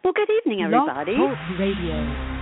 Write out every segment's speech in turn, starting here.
Well, good evening, everybody. Blog Talk Radio.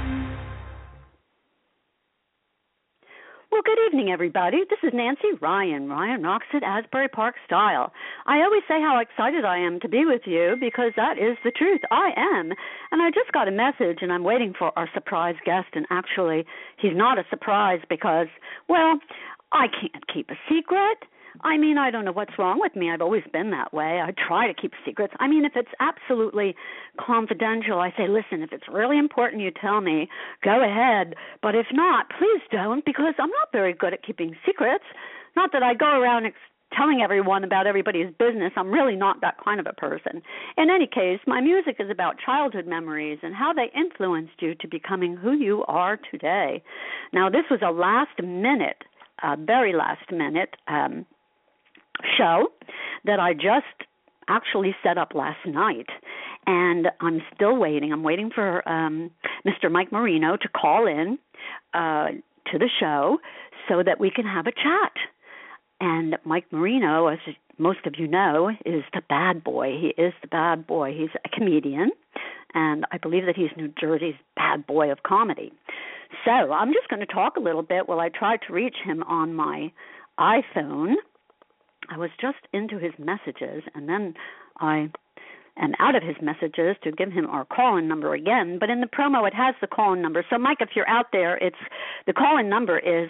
Well, good evening, everybody. This is Nancy Ryan. Ryan rocks it Asbury Park style. I always say how excited I am to be with you because that is the truth. I am. And I just got a message, and I'm waiting for our surprise guest. And actually, he's not a surprise because, well, I can't keep a secret. I mean, I don't know what's wrong with me. I've always been that way. I try to keep secrets. I mean, if it's absolutely confidential, I say, listen, if it's really important, you tell me, go ahead. But if not, please don't, because I'm not very good at keeping secrets. Not that I go around telling everyone about everybody's business. I'm really not that kind of a person. In any case, my music is about childhood memories and how they influenced you to becoming who you are today. Now, this was a very last minute show that I just actually set up last night, and I'm still waiting. I'm waiting for Mr. Mike Marino to call in to the show so that we can have a chat. And Mike Marino, as most of you know, is the bad boy. He is the bad boy. He's a comedian, and I believe that he's New Jersey's bad boy of comedy. So I'm just going to talk a little bit while I try to reach him on my iPhone. I was just into his messages, and then I am out of his messages to give him our call-in number again. But in the promo, it has the call-in number. So, Mike, if you're out there, the call-in number is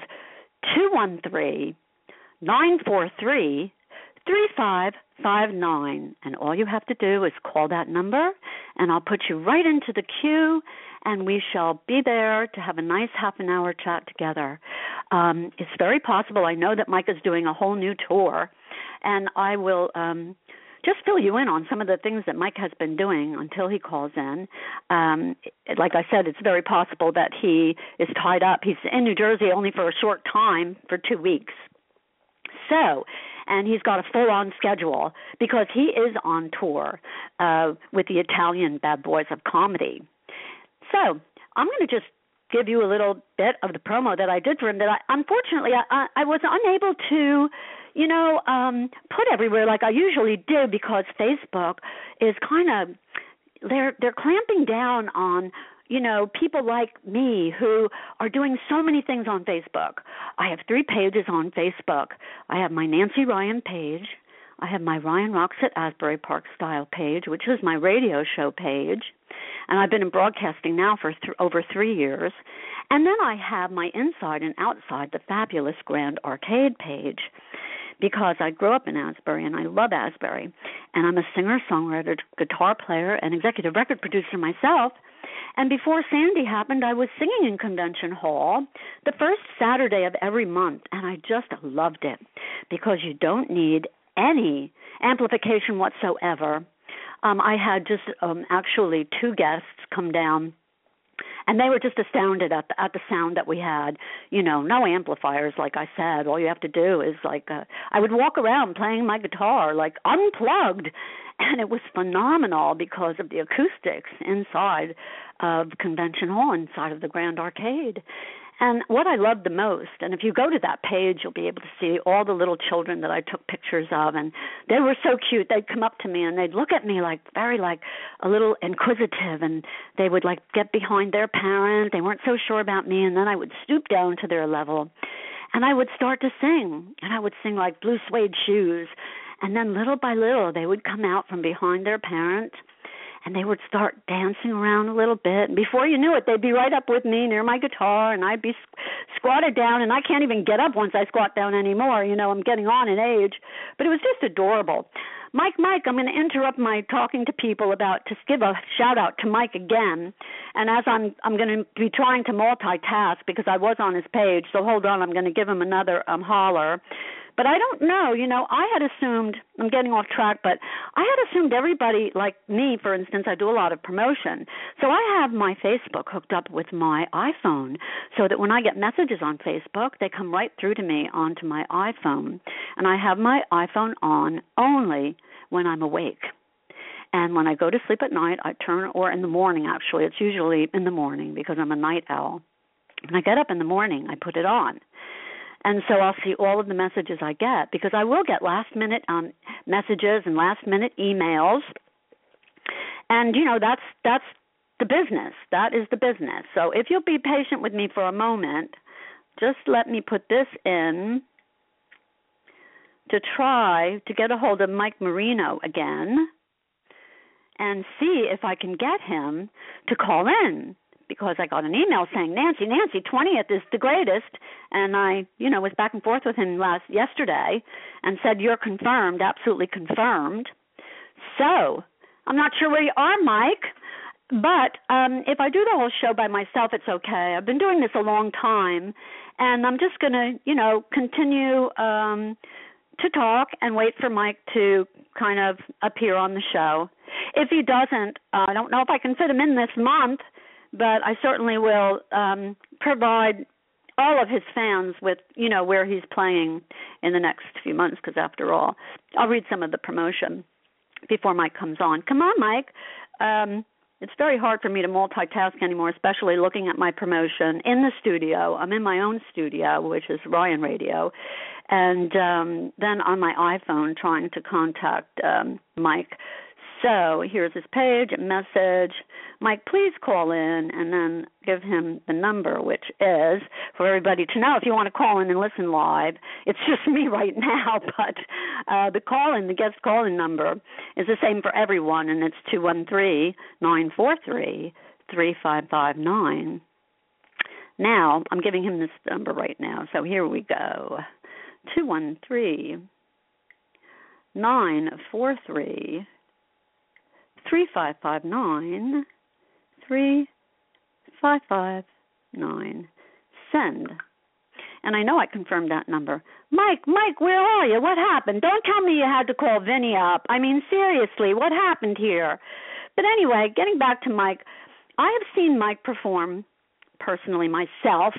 213-943-3559. And all you have to do is call that number, and I'll put you right into the queue, and we shall be there to have a nice half-an-hour chat together. It's very possible. I know that Mike is doing a whole new tour, and I will just fill you in on some of the things that Mike has been doing until he calls in. Like I said, it's very possible that he is tied up. He's in New Jersey only for a short time, for 2 weeks. So, and he's got a full-on schedule because he is on tour with the Italian Bad Boys of Comedy. So I'm going to just give you a little bit of the promo that I did for him that unfortunately I was unable to, put everywhere like I usually do because Facebook is kind of, they're clamping down on, people like me who are doing so many things on Facebook. I have 3 pages on Facebook. I have my Nancy Ryan page. I have my Ryan Rocks at Asbury Park Style page, which is my radio show page. And I've been in broadcasting now for over 3 years. And then I have my Inside and Outside the Fabulous Grand Arcade page because I grew up in Asbury and I love Asbury. And I'm a singer-songwriter, guitar player, and executive record producer myself. And before Sandy happened, I was singing in Convention Hall the first Saturday of every month, and I just loved it because you don't need any amplification whatsoever. I had just actually 2 guests come down, and they were just astounded at the sound that we had. No amplifiers, like I said. All you have to do is I would walk around playing my guitar, unplugged, and it was phenomenal because of the acoustics inside of Convention Hall, inside of the Grand Arcade. And what I loved the most, and if you go to that page, you'll be able to see all the little children that I took pictures of, and they were so cute. They'd come up to me, and they'd look at me very a little inquisitive, and they would get behind their parent. They weren't so sure about me, and then I would stoop down to their level, and I would start to sing, and I would sing like Blue Suede Shoes, and then little by little, they would come out from behind their parent, and they would start dancing around a little bit. And before you knew it, they'd be right up with me near my guitar, and I'd be squatted down, and I can't even get up once I squat down anymore. I'm getting on in age. But it was just adorable. Mike, I'm going to interrupt my talking to people to give a shout-out to Mike again. And as I'm going to be trying to multitask because I was on his page, so hold on, I'm going to give him another holler. But I don't know, I had assumed, I'm getting off track, but I had assumed everybody, like me, for instance, I do a lot of promotion. So I have my Facebook hooked up with my iPhone so that when I get messages on Facebook, they come right through to me onto my iPhone. And I have my iPhone on only when I'm awake. And when I go to sleep at night, or in the morning, actually, it's usually in the morning because I'm a night owl. When I get up in the morning, I put it on. And so I'll see all of the messages I get because I will get last-minute messages and last-minute emails. And, that's the business. That is the business. So if you'll be patient with me for a moment, just let me put this in to try to get a hold of Mike Marino again and see if I can get him to call in, because I got an email saying, Nancy, 20th is the greatest, and I, was back and forth with him yesterday and said, you're confirmed, absolutely confirmed. So I'm not sure where you are, Mike, but if I do the whole show by myself, it's okay. I've been doing this a long time, and I'm just going to, continue to talk and wait for Mike to kind of appear on the show. If he doesn't, I don't know if I can fit him in this month, but I certainly will provide all of his fans with, where he's playing in the next few months, because after all, I'll read some of the promotion before Mike comes on. Come on, Mike. It's very hard for me to multitask anymore, especially looking at my promotion in the studio. I'm in my own studio, which is Ryan Radio, and then on my iPhone trying to contact Mike. So here's his page, a message. Mike, please call in, and then give him the number, which is, for everybody to know, if you want to call in and listen live, it's just me right now, but the guest call-in number is the same for everyone, and it's 213-943-3559. Now, I'm giving him this number right now, so here we go. 213-943-3559, 3559. Send. And I know I confirmed that number. Mike, where are you? What happened? Don't tell me you had to call Vinny up. I mean, seriously, what happened here? But anyway, getting back to Mike, I have seen Mike perform personally myself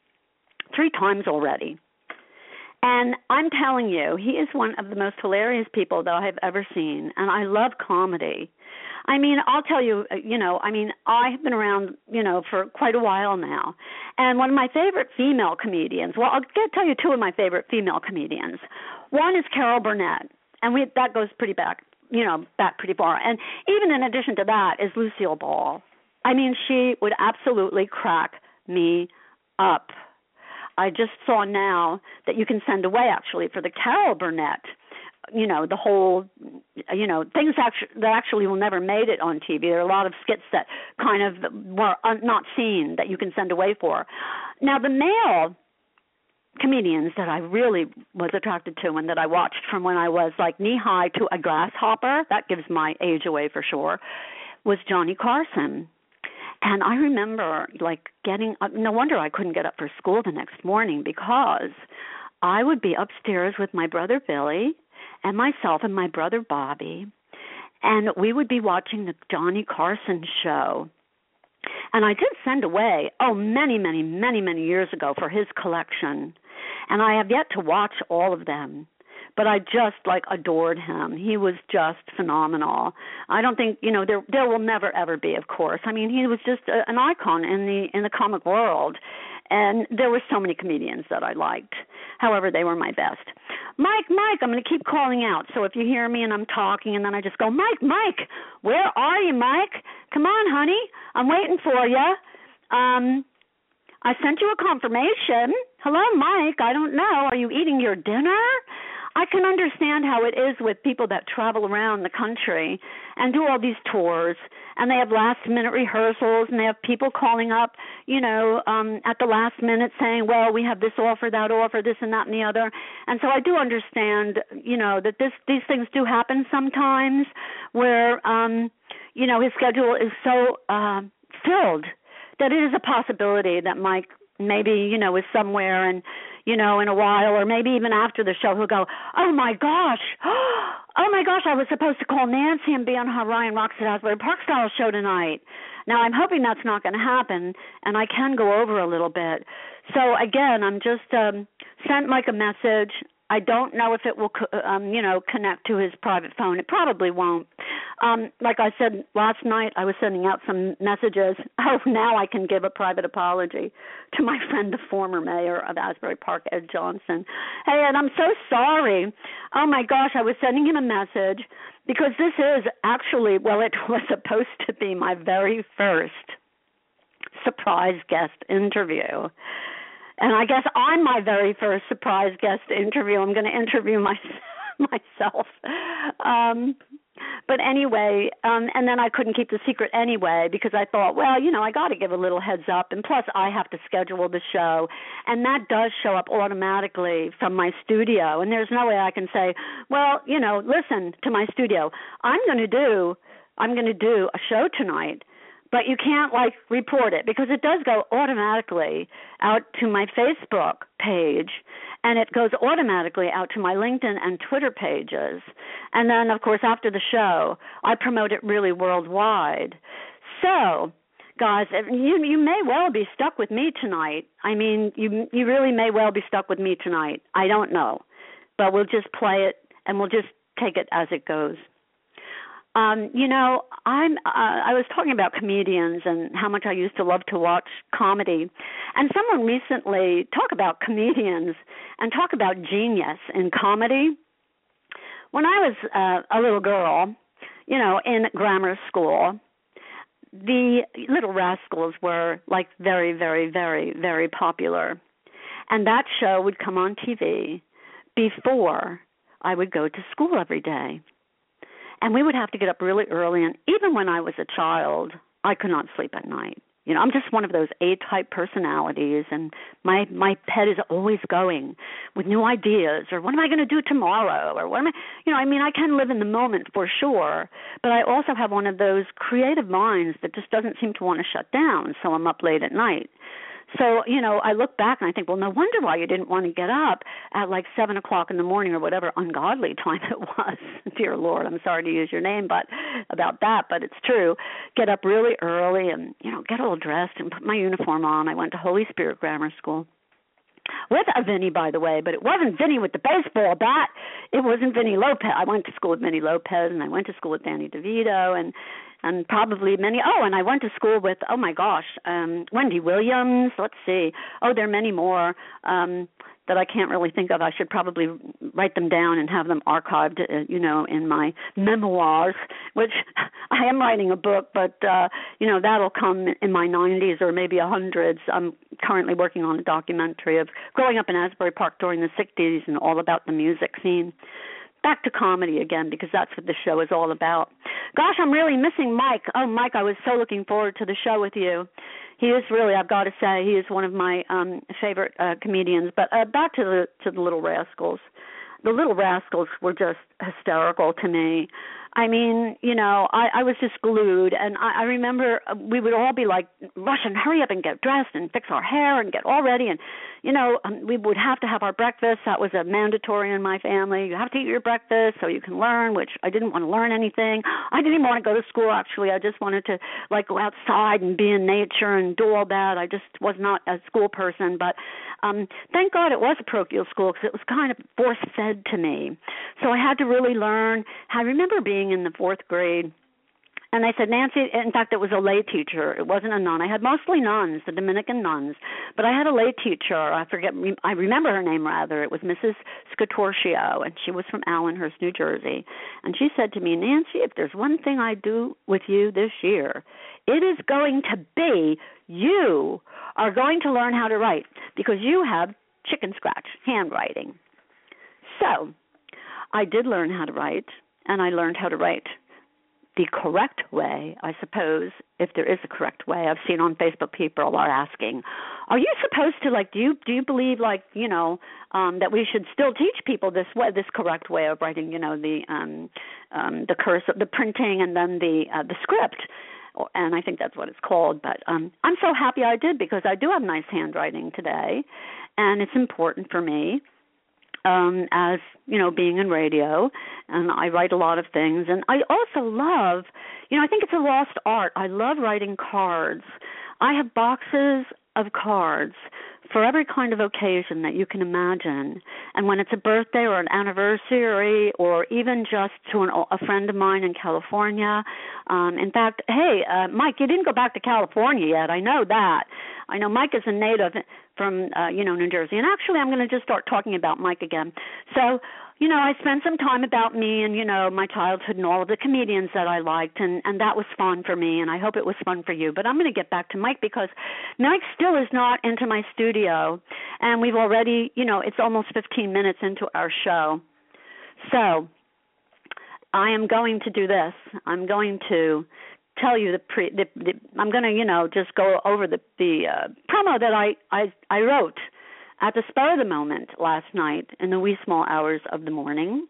3 times already. And I'm telling you, he is one of the most hilarious people that I have ever seen, and I love comedy. I mean, I'll tell you, I have been around, for quite a while now, and one of my favorite female comedians, well, I'll tell you 2 of my favorite female comedians. One is Carol Burnett, and that goes pretty back pretty far. And even in addition to that is Lucille Ball. I mean, she would absolutely crack me up. I just saw now that you can send away, actually, for the Carol Burnett, the whole, things that actually will never made it on TV. There are a lot of skits that kind of were not seen that you can send away for. Now, the male comedians that I really was attracted to and that I watched from when I was like knee-high to a grasshopper, that gives my age away for sure, was Johnny Carson. And I remember, no wonder I couldn't get up for school the next morning, because I would be upstairs with my brother Billy and myself and my brother Bobby, and we would be watching the Johnny Carson show. And I did send away, many, many, many, many years ago for his collection, and I have yet to watch all of them. But I just adored him. He was just phenomenal. I don't think there will never ever be, of course. I mean, he was just an icon in the comic world, and there were so many comedians that I liked. However, they were my best. Mike, I'm going to keep calling out. So if you hear me and I'm talking, and then I just go, Mike, where are you, Mike? Come on, honey, I'm waiting for you. I sent you a confirmation. Hello, Mike. I don't know. Are you eating your dinner? I can understand how it is with people that travel around the country and do all these tours, and they have last-minute rehearsals, and they have people calling up, at the last minute saying, well, we have this offer, that offer, this and that and the other. And so I do understand, that these things do happen sometimes where, his schedule is so filled that it is a possibility that Mike maybe, is somewhere and, in a while, or maybe even after the show, he'll go, oh my gosh, I was supposed to call Nancy and be on her Ryan Rocks at Asbury Park style show tonight. Now, I'm hoping that's not going to happen, and I can go over a little bit. So, again, I'm just sent Mike a message. I don't know if it will, connect to his private phone. It probably won't. Like I said last night, I was sending out some messages. Oh, now I can give a private apology to my friend, the former mayor of Asbury Park, Ed Johnson. Hey, Ed, I'm so sorry. Oh, my gosh, I was sending him a message because this is actually, well, it was supposed to be my very first surprise guest interview. And I guess on my very first surprise guest interview, I'm going to interview myself. But anyway, and then I couldn't keep the secret anyway because I thought, well, I got to give a little heads up. And plus, I have to schedule the show. And that does show up automatically from my studio. And there's no way I can say, well, listen to my studio. I'm going to do a show tonight. But you can't, report it because it does go automatically out to my Facebook page, and it goes automatically out to my LinkedIn and Twitter pages. And then, of course, after the show, I promote it really worldwide. So, guys, you may well be stuck with me tonight. I mean, you really may well be stuck with me tonight. I don't know. But we'll just play it, and we'll just take it as it goes. I was talking about comedians and how much I used to love to watch comedy. And someone recently talk about comedians and talk about genius in comedy. When I was a little girl, in grammar school, the Little Rascals were very, very, very, very popular. And that show would come on TV before I would go to school every day. And we would have to get up really early. And even when I was a child, I could not sleep at night. I'm just one of those A-type personalities, and my head is always going with new ideas, or what am I going to do tomorrow, or what am I, I can live in the moment for sure, but I also have one of those creative minds that just doesn't seem to want to shut down, so I'm up late at night. So, I look back and I think, well, no wonder why you didn't want to get up at 7 o'clock in the morning or whatever ungodly time it was. Dear Lord, I'm sorry to use your name about that, but it's true. Get up really early and, get all dressed and put my uniform on. I went to Holy Spirit Grammar School with a Vinny, by the way, but it wasn't Vinny with the baseball bat. It wasn't Vinny Lopez. I went to school with Vinny Lopez, and I went to school with Danny DeVito, and probably and I went to school with, Wendy Williams. Let's see. There are many more that I can't really think of. I should probably write them down and have them archived, in my memoirs, which I am writing a book, but, that'll come in my 90s or maybe 100s. I'm currently working on a documentary of growing up in Asbury Park during the 60s and all about the music scene. Back to comedy again, because that's what the show is all about. Gosh, I'm really missing Mike. Oh, Mike, I was so looking forward to the show with you. He is really, I've got to say, he is one of my favorite comedians. But back to the Little Rascals. The Little Rascals were just hysterical to me. I mean, I was just glued, and I remember we would all be rushing, hurry up and get dressed and fix our hair and get all ready, and, we would have to have our breakfast. That was a mandatory in my family. You have to eat your breakfast so you can learn, which I didn't want to learn anything. I didn't even want to go to school, actually. I just wanted to, go outside and be in nature and do all that. I just was not a school person, but thank God it was a parochial school because it was kind of force-fed to me. So I had to really learn. I remember being in the fourth grade, and I said, Nancy, in fact, it was a lay teacher. It wasn't a nun. I had mostly nuns, the Dominican nuns, but I had a lay teacher. I remember her name, rather. It was Mrs. Scatorcio, and she was from Allenhurst, New Jersey. And she said to me, Nancy, if there's one thing I do with you this year, it is going to be you are going to learn how to write because you have chicken scratch handwriting. So I did learn how to write, and I learned how to write the correct way, I suppose, if there is a correct way. I've seen on Facebook people are asking, are you supposed to, do you believe, that we should still teach people this correct way of writing, the cursive, the printing, and then the script? And I think that's what it's called. But I'm so happy I did because I do have nice handwriting today, and it's important for me. As, being in radio, and I write a lot of things. And I also love, I think it's a lost art. I love writing cards. I have boxes of cards for every kind of occasion that you can imagine. And when it's a birthday or an anniversary or even just to a friend of mine in California. In fact, hey, Mike, you didn't go back to California yet. I know that. I know Mike is a native from, New Jersey. And actually, I'm going to just start talking about Mike again. So, I spent some time about me and, my childhood and all of the comedians that I liked, and that was fun for me, and I hope it was fun for you. But I'm going to get back to Mike because Mike still is not into my studio, and we've already, it's almost 15 minutes into our show. So I am going to do this. I'm going to tell you I'm going to, just go over the promo that I wrote at the spur of the moment last night in the wee small hours of the morning.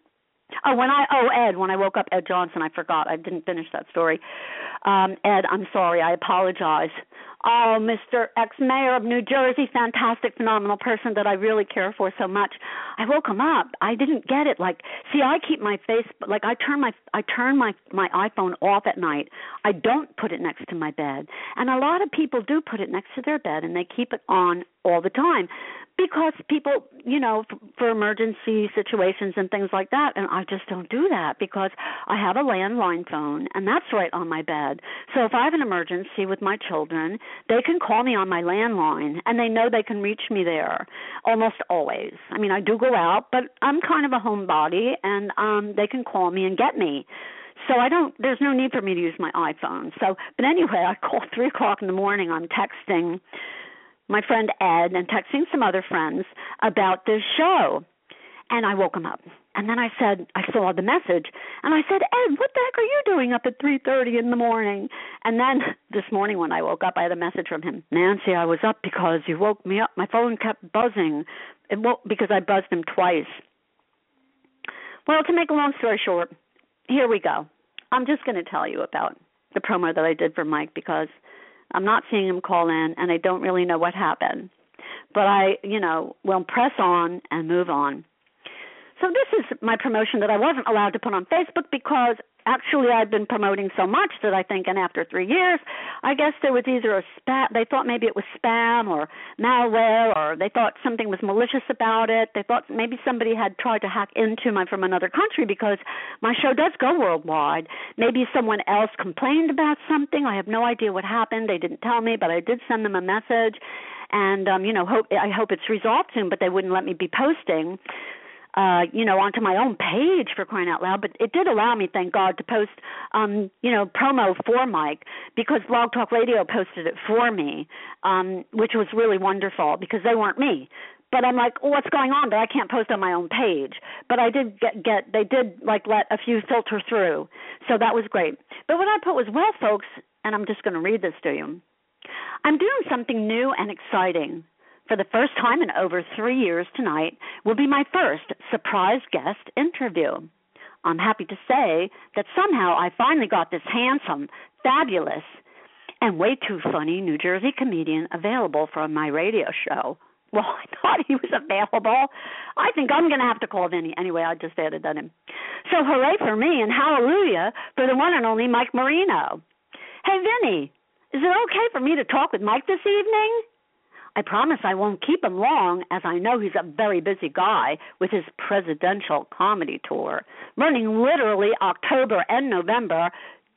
Ed, when I woke up, Ed Johnson, I forgot. I didn't finish that story. Ed, I'm sorry. I apologize. Oh, Mr. Ex-Mayor of New Jersey, fantastic, phenomenal person that I really care for so much. I woke him up. I didn't get it. I keep my face, I turn my iPhone off at night. I don't put it next to my bed. And a lot of people do put it next to their bed, and they keep it on all the time because people, for emergency situations and things like that, and I just don't do that because I have a landline phone, and that's right on my bed. So if I have an emergency with my children, they can call me on my landline, and they know they can reach me there almost always. I mean, I do go out, but I'm kind of a homebody, and they can call me and get me. So there's no need for me to use my iPhone. But anyway, I called 3 o'clock in the morning. I'm texting my friend Ed and texting some other friends about this show. And I woke him up. And then I saw the message. And I said, Ed, what the heck are you doing up at 3:30 in the morning? And then this morning when I woke up, I had a message from him. Nancy, I was up because you woke me up. My phone kept buzzing. Because I buzzed him twice. Well, to make a long story short, here we go. I'm just going to tell you about the promo that I did for Mike because I'm not seeing him call in, and I don't really know what happened. But I, will press on and move on. So this is my promotion that I wasn't allowed to put on Facebook because actually I've been promoting so much that I think, and after 3 years, I guess there was either they thought maybe it was spam or malware, or they thought something was malicious about it. They thought maybe somebody had tried to hack into from another country because my show does go worldwide. Maybe someone else complained about something. I have no idea what happened. They didn't tell me, but I did send them a message, and I hope it's resolved soon. But they wouldn't let me be posting. Onto my own page, for crying out loud. But it did allow me, thank God, to post, promo for Mike because Blog Talk Radio posted it for me, which was really wonderful because they weren't me. But I'm like, what's going on? But I can't post on my own page. But I did they did let a few filter through. So that was great. But what I put was, well, folks, and I'm just going to read this to you. I'm doing something new and exciting. For the first time in over 3 years tonight will be my first surprise guest interview. I'm happy to say that somehow I finally got this handsome, fabulous, and way too funny New Jersey comedian available for my radio show. Well, I thought he was available. I think I'm going to have to call Vinny. Anyway, I just added that in. So hooray for me and hallelujah for the one and only Mike Marino. Hey, Vinny, is it okay for me to talk with Mike this evening? I promise I won't keep him long, as I know he's a very busy guy with his presidential comedy tour, running literally October and November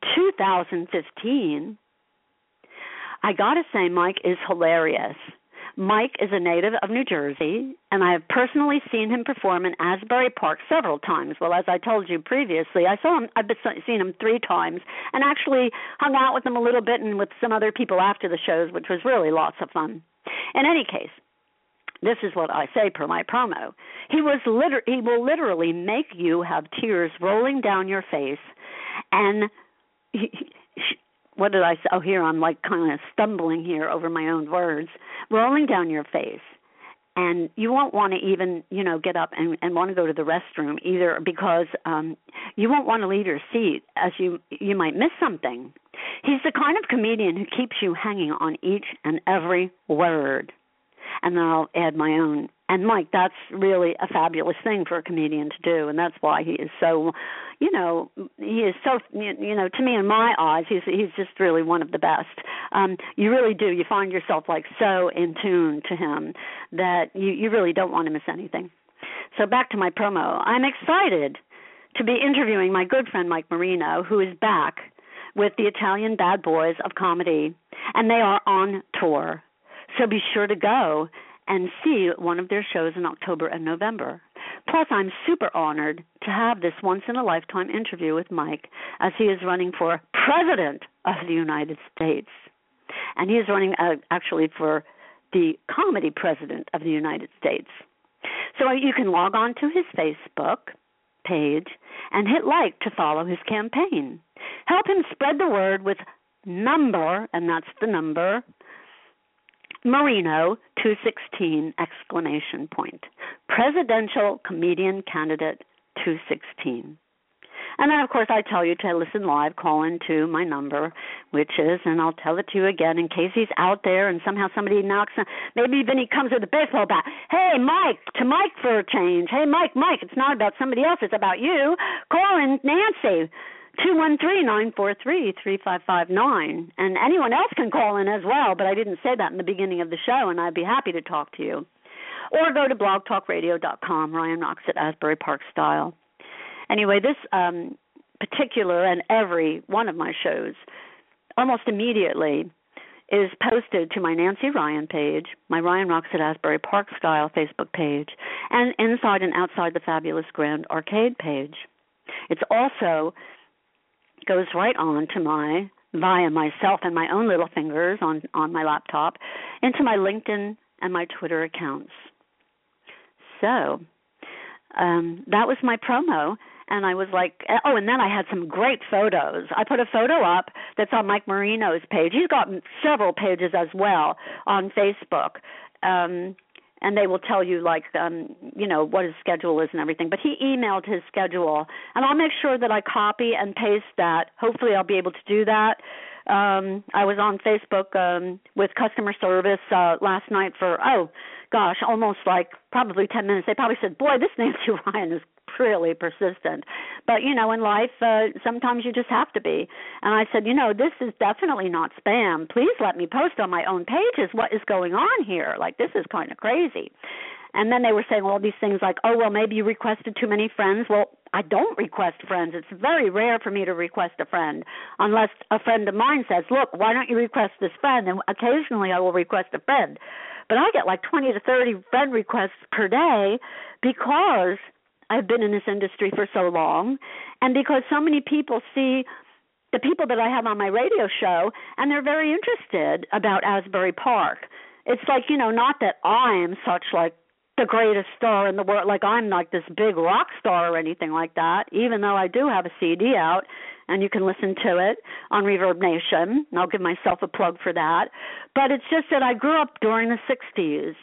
2015. I gotta say, Mike is hilarious. Mike is a native of New Jersey, and I have personally seen him perform in Asbury Park several times. Well, as I told you previously, I've seen him 3 times, and actually hung out with him a little bit and with some other people after the shows, which was really lots of fun. In any case, this is what I say per my promo. He will literally make you have tears rolling down your face, and what did I say? Oh, here I'm kind of stumbling here over my own words, rolling down your face. And you won't want to even, get up and want to go to the restroom either because you won't want to leave your seat as you might miss something. He's the kind of comedian who keeps you hanging on each and every word. And then I'll add my own. And, Mike, that's really a fabulous thing for a comedian to do, and that's why he is so, he is so, to me in my eyes, he's just really one of the best. You really do. You find yourself, so in tune to him that you really don't want to miss anything. So back to my promo. I'm excited to be interviewing my good friend Mike Marino, who is back with the Italian Bad Boys of Comedy, and they are on tour. So be sure to go and see one of their shows in October and November. Plus, I'm super honored to have this once-in-a-lifetime interview with Mike as he is running for President of the United States. And he is running actually for the comedy President of the United States. So you can log on to his Facebook page and hit like to follow his campaign. Help him spread the word with number, and that's the number, Marino 216 exclamation point. Presidential Comedian Candidate 216. And then, of course, I tell you to listen live, call into my number, which is, and I'll tell it to you again in case he's out there and somehow somebody knocks, maybe even he comes with a baseball bat. Hey, Mike, to Mike for a change. Hey, Mike, it's not about somebody else, it's about you. Call in Nancy, 213-943-3559. And anyone else can call in as well, but I didn't say that in the beginning of the show, and I'd be happy to talk to you. Or go to blogtalkradio.com, Ryan Rocks at Asbury Park Style. Anyway, this particular and every one of my shows almost immediately is posted to my Nancy Ryan page, my Ryan Rocks at Asbury Park Style Facebook page, and inside and outside the Fabulous Grand Arcade page. It's also goes right on to via myself and my own little fingers on my laptop into my LinkedIn and my Twitter accounts. So that was my promo. And I was like, oh, and then I had some great photos. I put a photo up that's on Mike Marino's page. He's got several pages as well on Facebook. And they will tell you, like, what his schedule is and everything. But he emailed his schedule. And I'll make sure that I copy and paste that. Hopefully I'll be able to do that. I was on Facebook with customer service last night for, almost like probably 10 minutes. They probably said, boy, this Nancy Ryan is really persistent. But, in life, sometimes you just have to be. And I said, this is definitely not spam. Please let me post on my own pages what is going on here. Like, this is kind of crazy. And then they were saying all these things like, oh, well, maybe you requested too many friends. Well, I don't request friends. It's very rare for me to request a friend unless a friend of mine says, look, why don't you request this friend? And occasionally I will request a friend. But I get like 20 to 30 friend requests per day because I've been in this industry for so long and because so many people see the people that I have on my radio show and they're very interested about Asbury Park. It's like, not that I'm such like the greatest star in the world, like I'm like this big rock star or anything like that, even though I do have a CD out and you can listen to it on Reverb Nation, and I'll give myself a plug for that. But it's just that I grew up during the 60s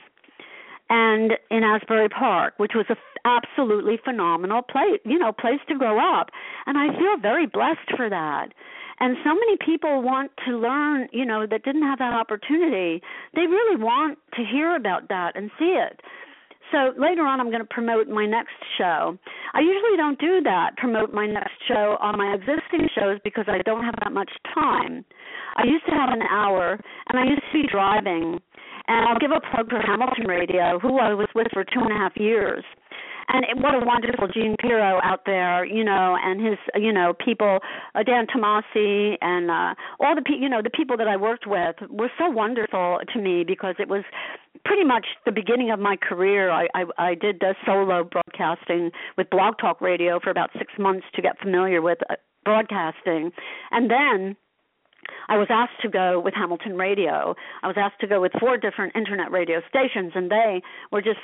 and in Asbury Park, which was an absolutely phenomenal place to grow up, and I feel very blessed for that. And so many people want to learn, that didn't have that opportunity. They really want to hear about that and see it. So later on, I'm going to promote my next show. I usually don't do that, promote my next show on my existing shows because I don't have that much time. I used to have an hour, and I used to be driving. And I'll give a plug for Hamilton Radio, who I was with for 2.5 years. And what a wonderful Gene Pirro out there, and his, people, Dan Tomasi, and all the people that I worked with were so wonderful to me because it was pretty much the beginning of my career. I did solo broadcasting with Blog Talk Radio for about 6 months to get familiar with broadcasting. And then I was asked to go with Hamilton Radio. I was asked to go with 4 different internet radio stations, and they were just,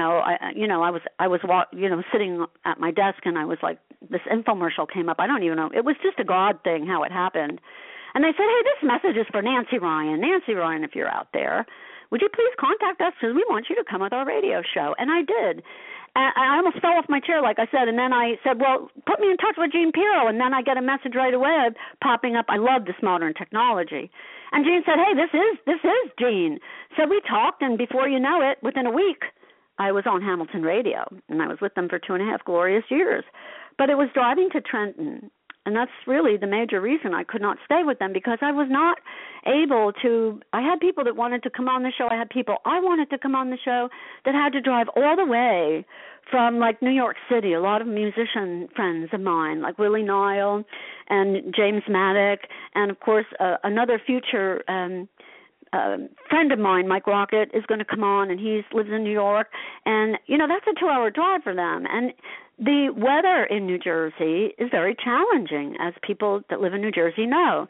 I was sitting at my desk, and I was like, this infomercial came up. I don't even know. It was just a God thing how it happened. And they said, hey, this message is for Nancy Ryan. Nancy Ryan, if you're out there, would you please contact us because we want you to come with our radio show? And I did. I almost fell off my chair, like I said, and then I said, well, put me in touch with Gene Pirro, and then I get a message right away popping up, I love this modern technology. And Gene said, hey, this is Gene. So we talked, and before you know it, within a week, I was on Hamilton Radio, and I was with them for 2.5 glorious years. But it was driving to Trenton, and that's really the major reason I could not stay with them because I was not able to. I had people that wanted to come on the show. I had people I wanted to come on the show that had to drive all the way from like New York City. A lot of musician friends of mine like Willie Nile and James Maddock and, of course, another future friend of mine, Mike Rocket, is going to come on, and he lives in New York. And, that's a 2-hour drive for them. And the weather in New Jersey is very challenging, as people that live in New Jersey know.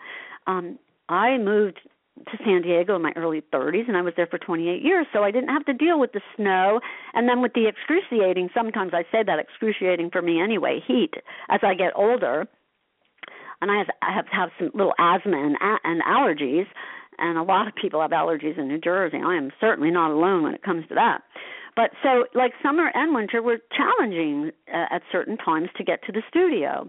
I moved to San Diego in my early 30s, and I was there for 28 years, so I didn't have to deal with the snow and then with the excruciating, sometimes I say that excruciating for me anyway, heat as I get older. And I have some little asthma and allergies, and a lot of people have allergies in New Jersey. I am certainly not alone when it comes to that. But so, like, summer and winter were challenging at certain times to get to the studio.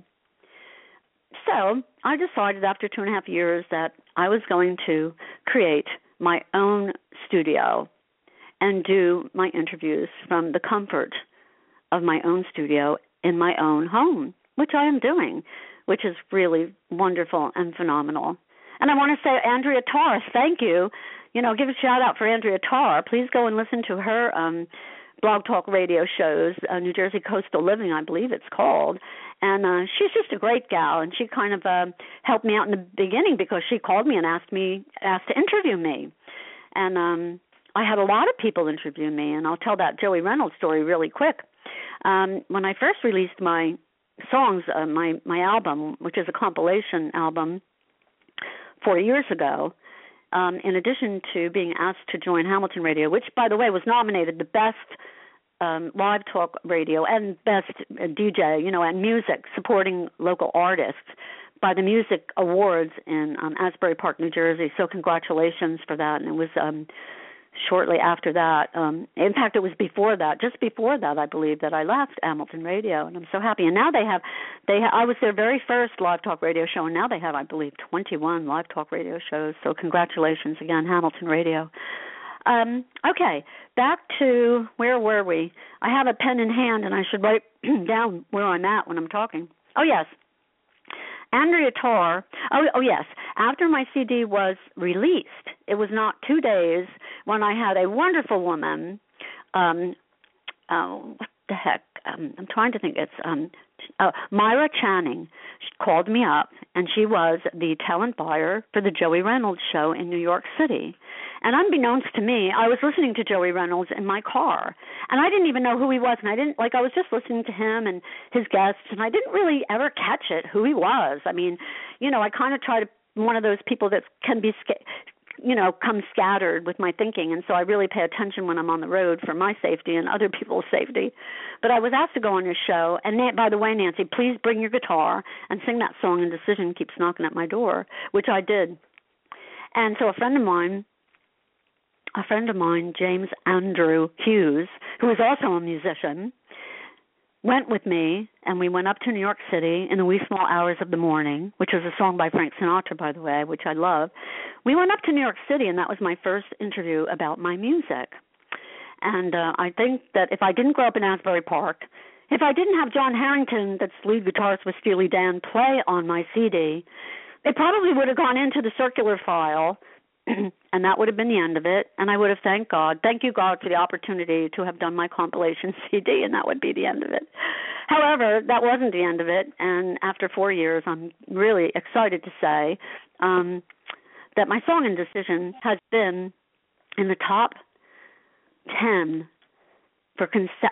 So I decided after 2.5 years that I was going to create my own studio and do my interviews from the comfort of my own studio in my own home, which I am doing, which is really wonderful and phenomenal. And I want to say, Andrea Tarr, thank you. Give a shout out for Andrea Tarr. Please go and listen to her Blog Talk radio shows, New Jersey Coastal Living, I believe it's called. And she's just a great gal, and she kind of helped me out in the beginning because she called me and asked to interview me. And I had a lot of people interview me, and I'll tell that Joey Reynolds story really quick. When I first released my songs, my album, which is a compilation album, 4 years ago, in addition to being asked to join Hamilton Radio, which, by the way, was nominated the best live talk radio and best DJ, and music supporting local artists by the Music Awards in Asbury Park, New Jersey. So congratulations for that. And it was shortly after that. In fact, it was just before that, I believe, that I left Hamilton Radio, and I'm so happy. And now I was their very first live talk radio show, and now they have, I believe, 21 live talk radio shows. So congratulations again, Hamilton Radio. Okay, back to where were we? I have a pen in hand, and I should write down where I'm at when I'm talking. Oh, yes. Andrea Tarr, oh yes, after my CD was released, it was not 2 days when I had a wonderful woman, what the heck, I'm trying to think, it's Myra Channing. She called me up, and she was the talent buyer for the Joey Reynolds show in New York City. And unbeknownst to me, I was listening to Joey Reynolds in my car, and I didn't even know who he was, and I was just listening to him and his guests, and I didn't really ever catch it, who he was. I mean, I kind of try to, one of those people that can be come scattered with my thinking, and so I really pay attention when I'm on the road for my safety and other people's safety. But I was asked to go on his show, and by the way, Nancy, please bring your guitar and sing that song, Indecision Keeps Knocking at My Door, which I did. And so a friend of mine, James Andrew Hughes, who is also a musician, went with me, and we went up to New York City in the wee small hours of the morning, which is a song by Frank Sinatra, by the way, which I love. We went up to New York City, and that was my first interview about my music. And I think that if I didn't grow up in Asbury Park, if I didn't have John Harrington, that's lead guitarist with Steely Dan, play on my CD, it probably would have gone into the circular file, and that would have been the end of it, and I would have thank you, God, for the opportunity to have done my compilation CD, and that would be the end of it. However, that wasn't the end of it, and after 4 years, I'm really excited to say that my song Indecision has been in the top 10 for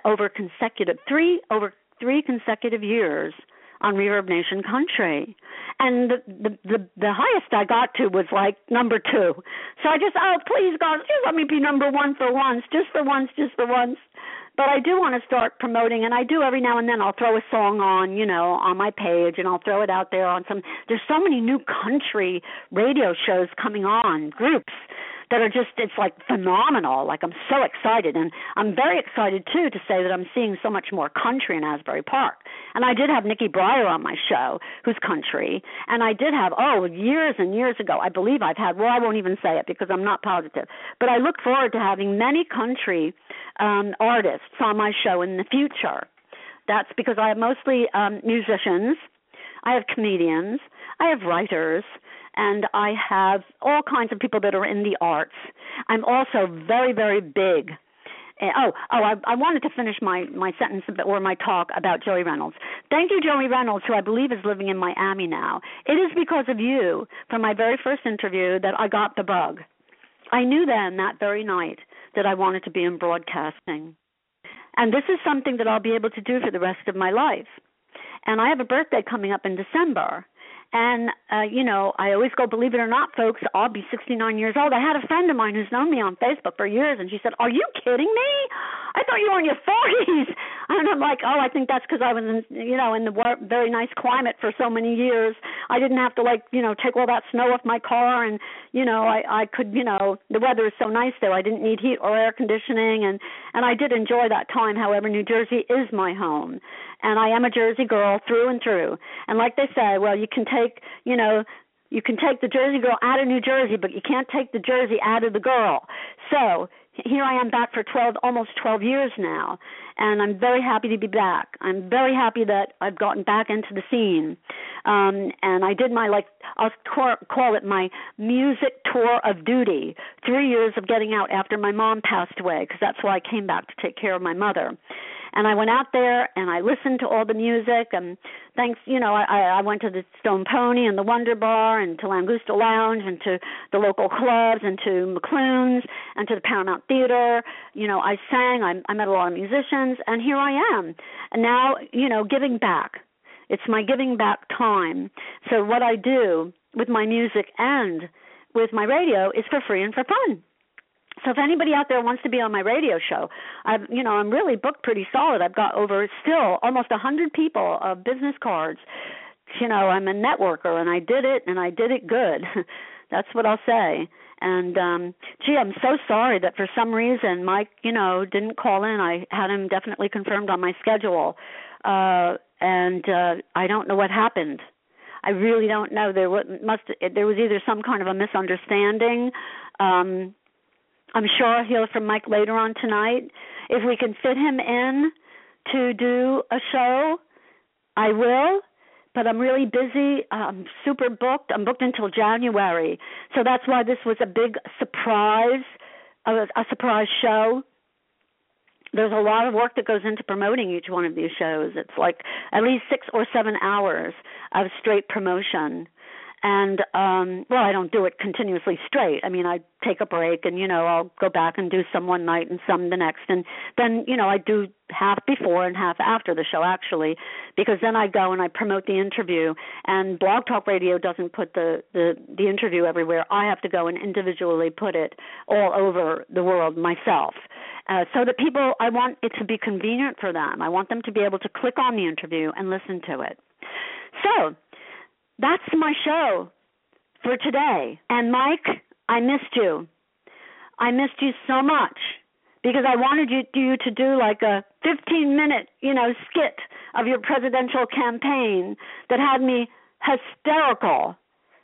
three consecutive years on Reverb Nation Country. And the highest I got to was like number 2. So I just, please, God, just let me be number 1 for once, just for once. But I do want to start promoting, and I do every now and then. I'll throw a song on my page, and I'll throw it out there on there's so many new country radio shows coming on, groups that are just, it's like phenomenal. Like, I'm so excited. And I'm very excited, too, to say that I'm seeing so much more country in Asbury Park. And I did have Nikki Breyer on my show, who's country. And I did have, years and years ago, I believe I've had, I won't even say it because I'm not positive. But I look forward to having many country artists on my show in the future. That's because I have mostly musicians. I have comedians. I have writers. And I have all kinds of people that are in the arts. I'm also very, very big. I wanted to finish my sentence or my talk about Joey Reynolds. Thank you, Joey Reynolds, who I believe is living in Miami now. It is because of you, from my very first interview, that I got the bug. I knew then that very night that I wanted to be in broadcasting. And this is something that I'll be able to do for the rest of my life. And I have a birthday coming up in December. And, I always go, believe it or not, folks, I'll be 69 years old. I had a friend of mine who's known me on Facebook for years, and she said, are you kidding me? I thought you were in your 40s. And I'm like, I think that's because I was in the very nice climate for so many years. I didn't have to, take all that snow off my car, and, I could, the weather is so nice there. I didn't need heat or air conditioning, and I did enjoy that time. However, New Jersey is my home, and I am a Jersey girl through and through. And like they say, well, you can take the Jersey girl out of New Jersey, but you can't take the Jersey out of the girl. So here I am back for almost 12 years now, and I'm very happy to be back. I'm very happy that I've gotten back into the scene. And I did I'll call it my music tour of duty, 3 years of getting out after my mom passed away, because that's why I came back to take care of my mother. And I went out there and I listened to all the music, and I went to the Stone Pony and the Wonder Bar and to Langusta Lounge and to the local clubs and to McClune's and to the Paramount Theater. I sang, I met a lot of musicians, and here I am. And now, giving back. It's my giving back time. So what I do with my music and with my radio is for free and for fun. So if anybody out there wants to be on my radio show, I'm really booked pretty solid. I've got over still almost 100 people of business cards. I'm a networker, and I did it good. That's what I'll say. And, I'm so sorry that for some reason Mike, didn't call in. I had him definitely confirmed on my schedule. And I don't know what happened. I really don't know. There was either some kind of a misunderstanding. I'm sure I'll hear from Mike later on tonight. If we can fit him in to do a show, I will. But I'm really busy. I'm super booked. I'm booked until January. So that's why this was a big surprise, a surprise show. There's a lot of work that goes into promoting each one of these shows. It's like at least 6 or 7 hours of straight promotion. And, I don't do it continuously straight. I mean, I take a break and, I'll go back and do some one night and some the next. And then, I do half before and half after the show, actually, because then I go and I promote the interview. And Blog Talk Radio doesn't put the interview everywhere. I have to go and individually put it all over the world myself. So that people, I want it to be convenient for them. I want them to be able to click on the interview and listen to it. So that's my show for today. And Mike, I missed you. I missed you so much because I wanted you to do like a 15-minute, skit of your presidential campaign that had me hysterical.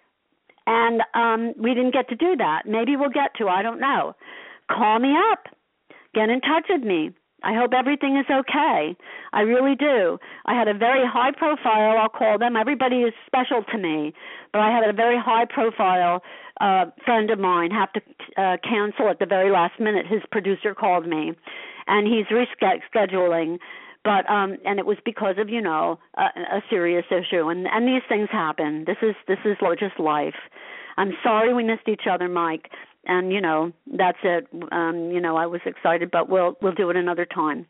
And we didn't get to do that. Maybe we'll get to, I don't know. Call me up. Get in touch with me. I hope everything is okay. I really do. I had a very high profile, I'll call them. Everybody is special to me. But I had a very high profile friend of mine have to cancel at the very last minute. His producer called me, and he's rescheduling. But and it was because of, a serious issue. And these things happen. This is just life. I'm sorry we missed each other, Mike. And, that's it. I was excited, but we'll do it another time.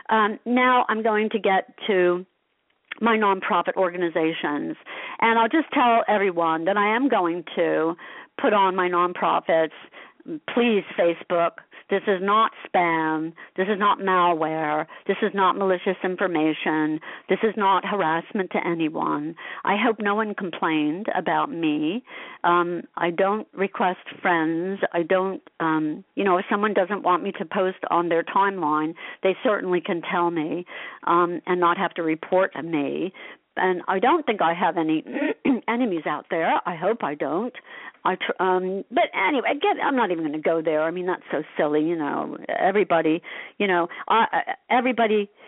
Now I'm going to get to my nonprofit organizations. And I'll just tell everyone that I am going to put on my nonprofits. Please, Facebook. This is not spam. This is not malware. This is not malicious information. This is not harassment to anyone. I hope no one complained about me. I don't request friends. I don't, if someone doesn't want me to post on their timeline, they certainly can tell me and not have to report me. And I don't think I have any enemies out there. I hope I don't. But anyway, again, I'm not even going to go there. I mean, that's so silly, Everybody, everybody,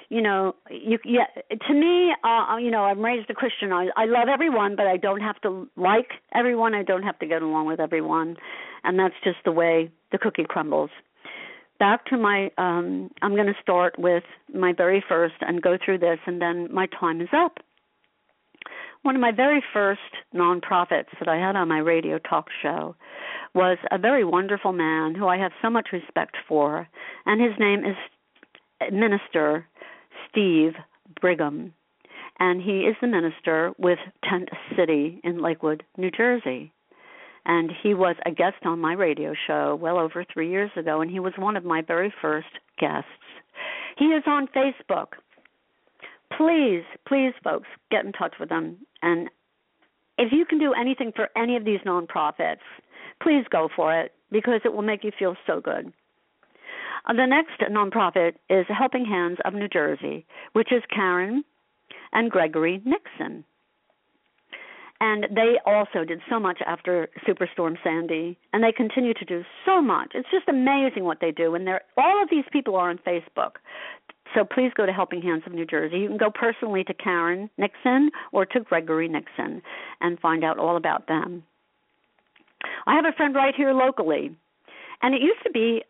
to me, I'm raised a Christian. I love everyone, but I don't have to like everyone. I don't have to get along with everyone. And that's just the way the cookie crumbles. Back to my, I'm going to start with my very first and go through this, and then my time is up. One of my very first nonprofits that I had on my radio talk show was a very wonderful man who I have so much respect for, and his name is Minister Steve Brigham, and he is the minister with Tent City in Lakewood, New Jersey. And he was a guest on my radio show well over 3 years ago, and he was one of my very first guests. He is on Facebook. Please, please, folks, get in touch with him. And if you can do anything for any of these nonprofits, please go for it, because it will make you feel so good. The next nonprofit is Helping Hands of New Jersey, which is Karen and Gregory Nixon. And they also did so much after Superstorm Sandy, and they continue to do so much. It's just amazing what they do, and all of these people are on Facebook. So please go to Helping Hands of New Jersey. You can go personally to Karen Nixon or to Gregory Nixon and find out all about them. I have a friend right here locally, and it used to be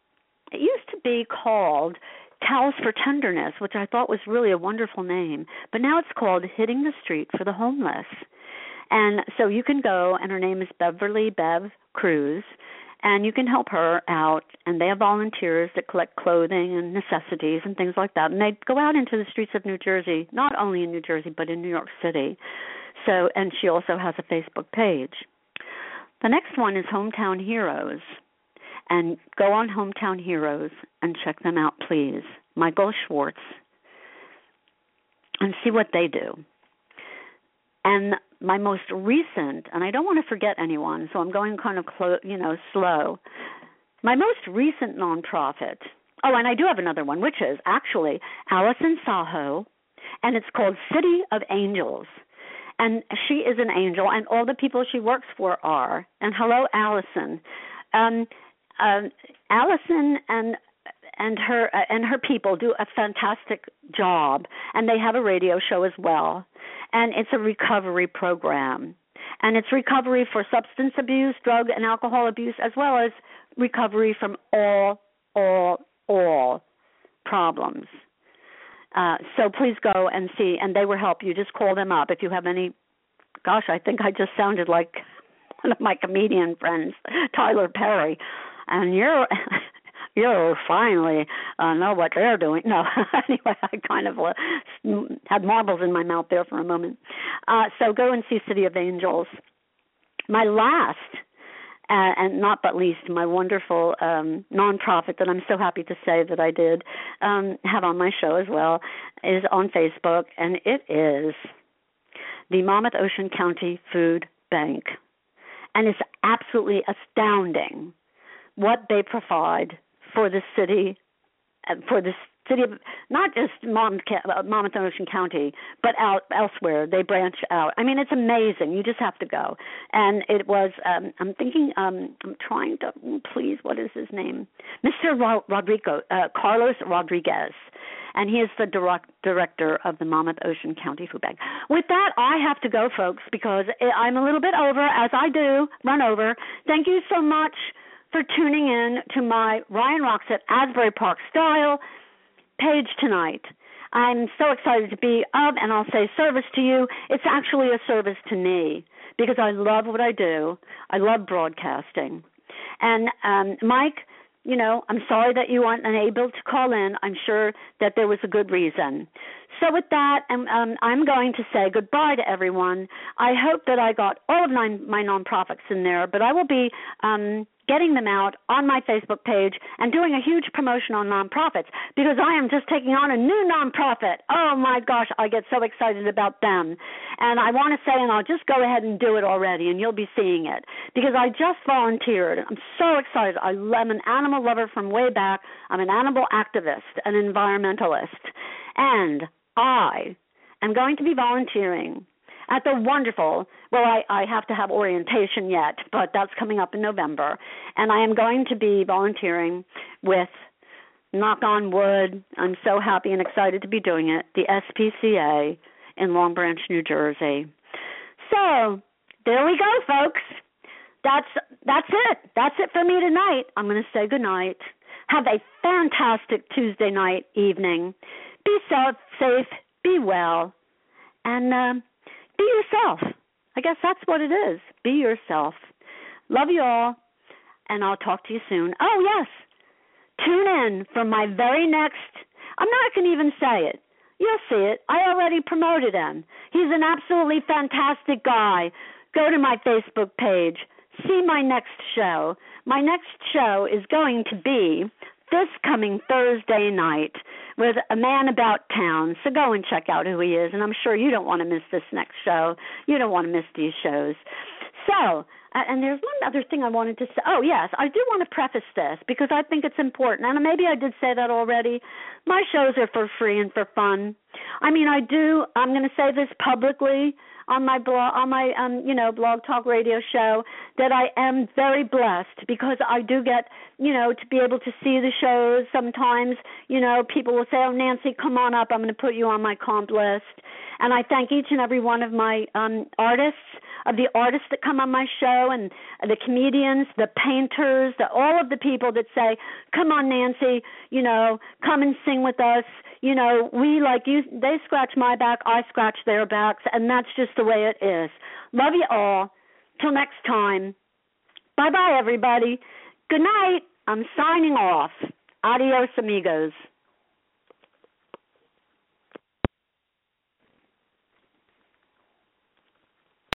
called Towels for Tenderness, which I thought was really a wonderful name, but now it's called Hitting the Street for the Homeless. And so you can go, and her name is Beverly Bev Cruz, and you can help her out. And they have volunteers that collect clothing and necessities and things like that. And they go out into the streets of New Jersey, not only in New Jersey, but in New York City. So, and she also has a Facebook page. The next one is Hometown Heroes. And go on Hometown Heroes and check them out, please. Michael Schwartz. And see what they do. And my most recent, and I don't want to forget anyone, so I'm going kind of slow. My most recent nonprofit, and I do have another one, which is actually Allison Saho, and it's called City of Angels. And she is an angel, and all the people she works for are. And hello, Allison. Allison and her people do a fantastic job, and they have a radio show as well. And it's a recovery program. And it's recovery for substance abuse, drug and alcohol abuse, as well as recovery from all problems. So please go and see, and they will help you. Just call them up if you have any. Gosh, I think I just sounded like one of my comedian friends, Tyler Perry. And you finally know what they're doing. No, anyway, I kind of had marbles in my mouth there for a moment. So go and see City of Angels. My last, and not but least, my wonderful nonprofit that I'm so happy to say that I did have on my show as well, is on Facebook, and it is the Monmouth Ocean County Food Bank. And it's absolutely astounding what they provide for the city of not just Monmouth Ocean County, but elsewhere. They branch out. I mean, it's amazing. You just have to go. And it was, I'm trying to, please, what is his name? Mr. Carlos Rodriguez. And he is the director of the Monmouth Ocean County Food Bank. With that, I have to go, folks, because I'm a little bit over, as I do, run over. Thank you so much for tuning in to my Ryan Rocks at Asbury Park Style page tonight. I'm so excited to be of, and I'll say, service to you. It's actually a service to me because I love what I do. I love broadcasting. And Mike, I'm sorry that you weren't unable to call in. I'm sure that there was a good reason. So with that, I'm going to say goodbye to everyone. I hope that I got all of my nonprofits in there, but I will be getting them out on my Facebook page and doing a huge promotion on nonprofits because I am just taking on a new nonprofit. Oh, my gosh, I get so excited about them. And I want to say, and I'll just go ahead and do it already, and you'll be seeing it, because I just volunteered. I'm so excited. I'm an animal lover from way back. I'm an animal activist, an environmentalist, and I am going to be volunteering at the wonderful, I have to have orientation yet, but that's coming up in November. And I am going to be volunteering with, knock on wood, I'm so happy and excited to be doing it, the SPCA in Long Branch, New Jersey. So there we go, folks. That's it. That's it for me tonight. I'm going to say goodnight. Have a fantastic Tuesday night, evening. Be safe, be well, and be yourself. I guess that's what it is. Be yourself. Love you all. and I'll talk to you soon. Oh, yes. Tune in for my very next, I'm not going to even say it. You'll see it. I already promoted him. He's an absolutely fantastic guy. Go to my Facebook page. See my next show. My next show is going to be this coming Thursday night with a man about town. So go and check out who he is. And I'm sure you don't want to miss this next show. You don't want to miss these shows. So, and there's one other thing I wanted to say. Oh, yes, I do want to preface this because I think it's important. And maybe I did say that already. My shows are for free and for fun. I mean, I'm going to say this publicly on my blog, Blog Talk Radio show, that I am very blessed because I do get, to be able to see the shows. Sometimes, people will say, "Oh, Nancy, come on up. I'm going to put you on my comp list." And I thank each and every one of my artists that come on my show, and the comedians, the painters, all of the people that say, "Come on, Nancy, come and sing with us." We like you. They scratch my back, I scratch their backs, and that's just the way it is. Love you all. Till next time. Bye-bye, everybody. Good night. I'm signing off. Adios, amigos.